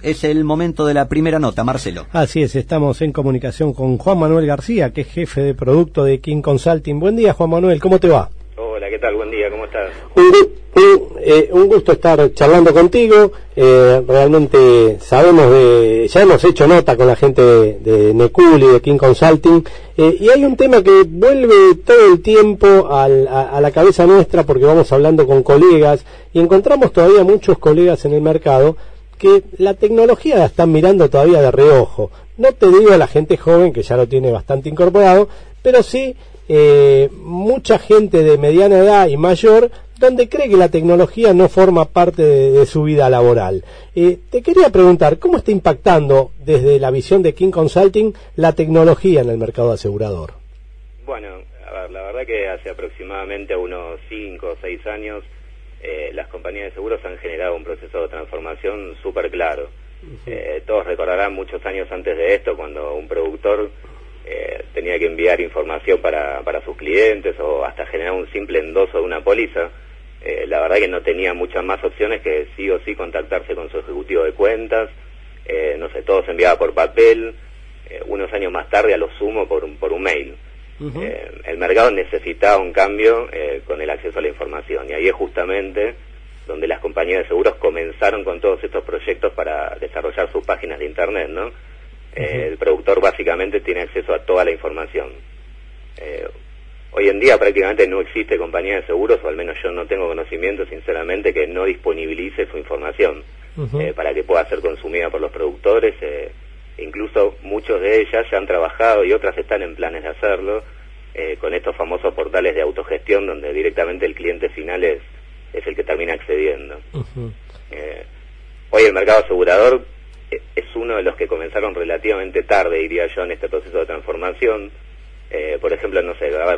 es el momento de la primera nota, Marcelo. Así es, estamos en comunicación con Juan Manuel García, que es jefe de producto de King Consulting. Buen día, Juan Manuel, ¿cómo te va? Hola, ¿qué tal? Buen día, ¿cómo estás? Un gusto estar charlando contigo. Realmente sabemos ya hemos hecho nota con la gente de Neculi, de King Consulting, y hay un tema que vuelve todo el tiempo a la cabeza nuestra, porque vamos hablando con colegas y encontramos todavía muchos colegas en el mercado que la tecnología la están mirando todavía de reojo. No te digo a la gente joven, que ya lo tiene bastante incorporado, pero sí mucha gente de mediana edad y mayor, donde cree que la tecnología no forma parte de su vida laboral. Te quería preguntar, ¿cómo está impactando desde la visión de King Consulting la tecnología en el mercado asegurador? Bueno, a ver, la verdad que hace aproximadamente unos 5 o 6 años las compañías de seguros han generado un proceso de transformación súper claro. Todos recordarán muchos años antes de esto, cuando un productor tenía que enviar información para sus clientes o hasta generar un simple endoso de una póliza. La verdad que no tenía muchas más opciones que sí o sí contactarse con su ejecutivo de cuentas. No sé, todo se enviaba por papel, unos años más tarde a lo sumo por un mail. El mercado necesitaba un cambio con el acceso a la información, y ahí es justamente donde las compañías de seguros comenzaron con todos estos proyectos para desarrollar sus páginas de internet, ¿no? El productor básicamente tiene acceso a toda la información. Hoy en día prácticamente no existe compañía de seguros, o al menos yo no tengo conocimiento, sinceramente, que no disponibilice su información para que pueda ser consumida por los productores. Incluso muchos de ellas ya han trabajado y otras están en planes de hacerlo con estos famosos portales de autogestión, donde directamente el cliente final es el que termina accediendo. Hoy el mercado asegurador es uno de los que comenzaron relativamente tarde, diría yo, en este proceso de transformación. Por ejemplo, no sé, a ver,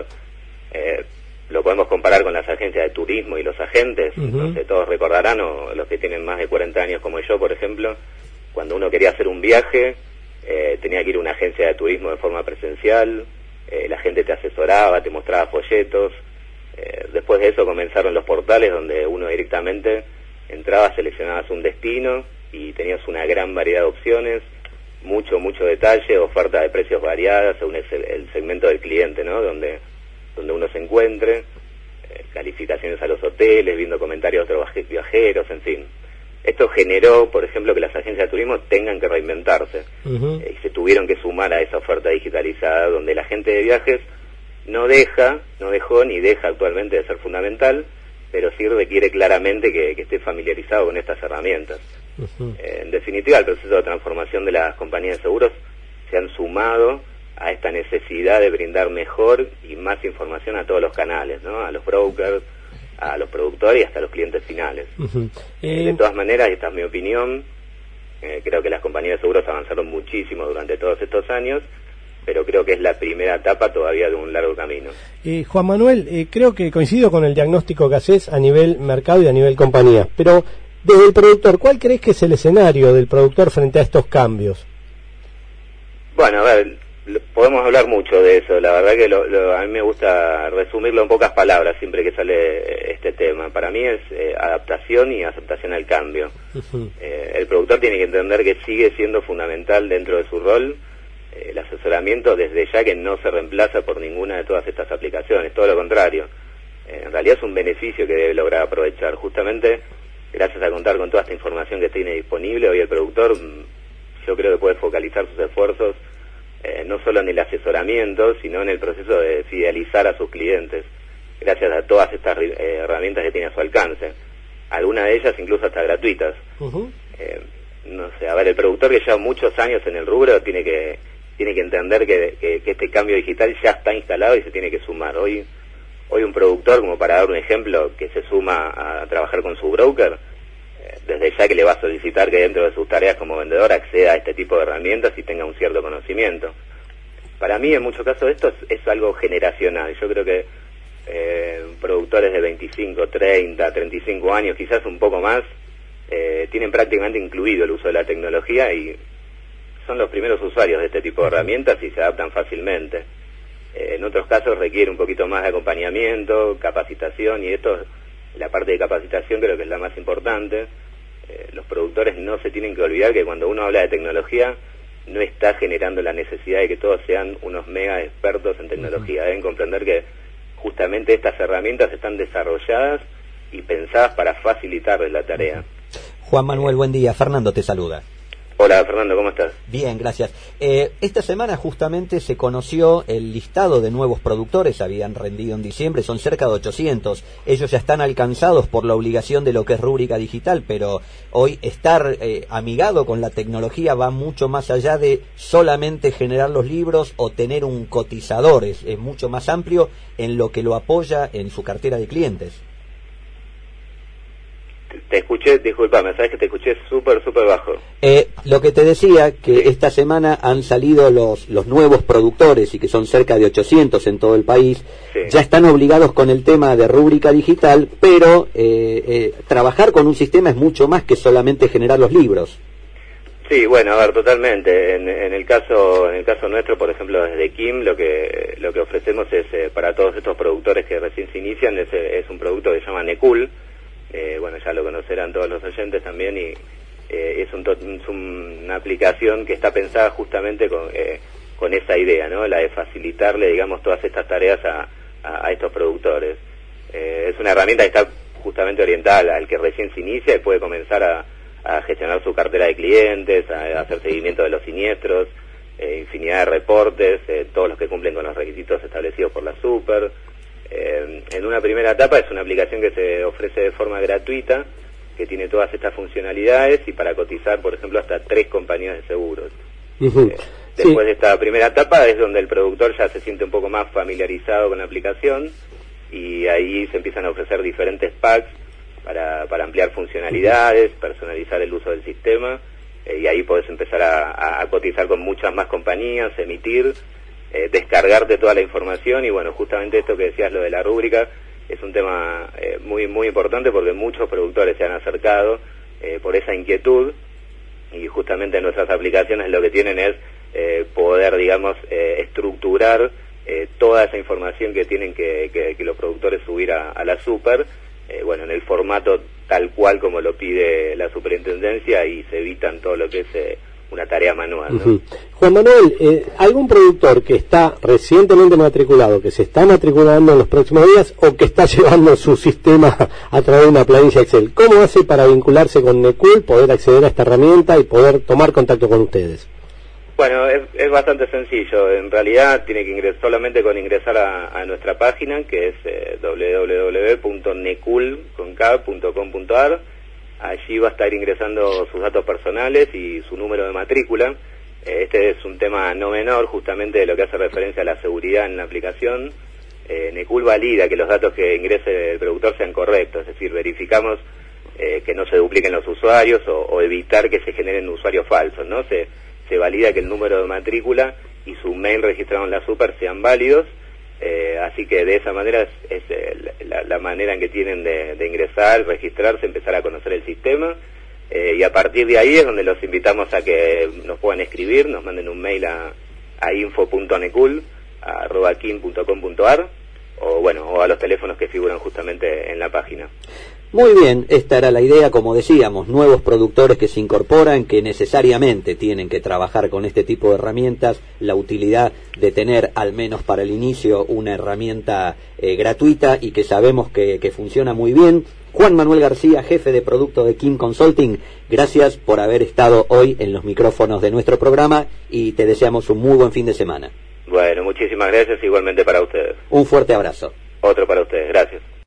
lo podemos comparar con las agencias de turismo y los agentes. No sé, todos recordarán, o los que tienen más de 40 años como yo, por ejemplo, cuando uno quería hacer un viaje, tenía que ir a una agencia de turismo de forma presencial, la gente te asesoraba, te mostraba folletos. Después de eso comenzaron los portales, donde uno directamente entrabas, seleccionabas un destino y tenías una gran variedad de opciones, mucho detalle, oferta de precios variadas según el segmento del cliente, ¿no? Donde uno se encuentre, calificaciones a los hoteles, viendo comentarios de otros viajeros, en fin. Esto generó, por ejemplo, que las agencias de turismo tengan que reinventarse y se tuvieron que sumar a esa oferta digitalizada, donde la gente de viajes no dejó ni deja actualmente de ser fundamental, pero sí requiere claramente que esté familiarizado con estas herramientas. En definitiva, el proceso de transformación de las compañías de seguros se han sumado a esta necesidad de brindar mejor y más información a todos los canales, ¿no? A los brokers, a los productores y hasta a los clientes finales. De todas maneras, esta es mi opinión, creo que las compañías de seguros avanzaron muchísimo durante todos estos años, pero creo que es la primera etapa todavía de un largo camino. Juan Manuel, creo que coincido con el diagnóstico que haces a nivel mercado y a nivel compañía, pero desde el productor, ¿cuál crees que es el escenario del productor frente a estos cambios? Bueno, a ver, podemos hablar mucho de eso. La verdad que a mí me gusta resumirlo en pocas palabras siempre que sale este tema. Para mí es adaptación y aceptación al cambio. El productor tiene que entender que sigue siendo fundamental dentro de su rol el asesoramiento, desde ya que no se reemplaza por ninguna de todas estas aplicaciones, todo lo contrario. En realidad es un beneficio que debe lograr aprovechar. Justamente gracias a contar con toda esta información que tiene disponible, hoy el productor, yo creo que puede focalizar sus esfuerzos no solo en el asesoramiento, sino en el proceso de fidelizar a sus clientes, gracias a todas estas herramientas que tiene a su alcance, algunas de ellas incluso hasta gratuitas. No sé, a ver, el productor que lleva muchos años en el rubro tiene que entender que este cambio digital ya está instalado y se tiene que sumar. Hoy un productor, como para dar un ejemplo, que se suma a trabajar con su broker, desde ya que le va a solicitar que dentro de sus tareas como vendedor acceda a este tipo de herramientas y tenga un cierto conocimiento. Para mí, en muchos casos, esto es algo generacional. Yo creo que productores de 25, 30, 35 años, quizás un poco más, tienen prácticamente incluido el uso de la tecnología y son los primeros usuarios de este tipo de herramientas y se adaptan fácilmente. En otros casos requiere un poquito más de acompañamiento, capacitación, y esto, la parte de capacitación creo que es la más importante. los productores no se tienen que olvidar que cuando uno habla de tecnología, no está generando la necesidad de que todos sean unos mega expertos en tecnología. Deben comprender que justamente estas herramientas están desarrolladas y pensadas para facilitarles la tarea. Juan Manuel, buen día. Fernando te saluda. Hola Fernando, ¿cómo estás? Bien, gracias. Esta semana justamente se conoció el listado de nuevos productores, habían rendido en diciembre, son cerca de 800. Ellos ya están alcanzados por la obligación de lo que es rúbrica digital, pero hoy estar amigado con la tecnología va mucho más allá de solamente generar los libros o tener un cotizador, es mucho más amplio en lo que lo apoya en su cartera de clientes. Te escuché, discúlpame, sabes que te escuché súper bajo. Lo que te decía, que esta semana han salido los nuevos productores y que son cerca de 800 en todo el país, ya están obligados con el tema de rúbrica digital, pero trabajar con un sistema es mucho más que solamente generar los libros. Sí, bueno, a ver, totalmente. En el caso nuestro, por ejemplo, desde Kim, lo que ofrecemos es para todos estos productores que recién se inician, es un producto que se llama Necul. Bueno, ya lo conocerán todos los oyentes también, y es una aplicación que está pensada justamente con esa idea, ¿no? La de facilitarle, digamos, todas estas tareas a estos productores. Es una herramienta que está justamente orientada al que recién se inicia y puede comenzar a gestionar su cartera de clientes, a hacer seguimiento de los siniestros, infinidad de reportes, todos los que cumplen con los requisitos establecidos por la Super. En una primera etapa es una aplicación que se ofrece de forma gratuita, que tiene todas estas funcionalidades y para cotizar, por ejemplo, hasta 3 compañías de seguros. Después de esta primera etapa es donde el productor ya se siente un poco más familiarizado con la aplicación y ahí se empiezan a ofrecer diferentes packs para ampliar funcionalidades, personalizar el uso del sistema, y ahí podés empezar a cotizar con muchas más compañías, emitir, descargarte toda la información. Y bueno, justamente esto que decías, lo de la rúbrica, es un tema muy importante porque muchos productores se han acercado por esa inquietud, y justamente nuestras aplicaciones lo que tienen es poder, digamos, estructurar toda esa información que tienen que los productores subir a la Super, bueno, en el formato tal cual como lo pide la superintendencia, y se evitan todo lo que es una tarea manual, ¿no? Juan Manuel, ¿algún productor que está recientemente matriculado, que se está matriculando en los próximos días o que está llevando su sistema a través de una planilla Excel, cómo hace para vincularse con Necul, poder acceder a esta herramienta y poder tomar contacto con ustedes? Bueno, es bastante sencillo. En realidad tiene que solamente con ingresar a nuestra página, que es www.necul.com.ar. Allí va a estar ingresando sus datos personales y su número de matrícula. Este es un tema no menor, justamente de lo que hace referencia a la seguridad en la aplicación. Necul valida que los datos que ingrese el productor sean correctos, es decir, verificamos que no se dupliquen los usuarios o evitar que se generen usuarios falsos, ¿no? Se valida que el número de matrícula y su mail registrado en la Super sean válidos. Así que de esa manera es la manera en que tienen de ingresar, registrarse, empezar a conocer el sistema, y a partir de ahí es donde los invitamos a que nos puedan escribir, nos manden un mail a info.necul@kin.com.ar o a los teléfonos que figuran justamente en la página. Muy bien, esta era la idea, como decíamos, nuevos productores que se incorporan, que necesariamente tienen que trabajar con este tipo de herramientas, la utilidad de tener, al menos para el inicio, una herramienta gratuita y que sabemos que funciona muy bien. Juan Manuel García, jefe de producto de Kim Consulting, gracias por haber estado hoy en los micrófonos de nuestro programa y te deseamos un muy buen fin de semana. Bueno, muchísimas gracias, igualmente para ustedes. Un fuerte abrazo. Otro para ustedes, gracias.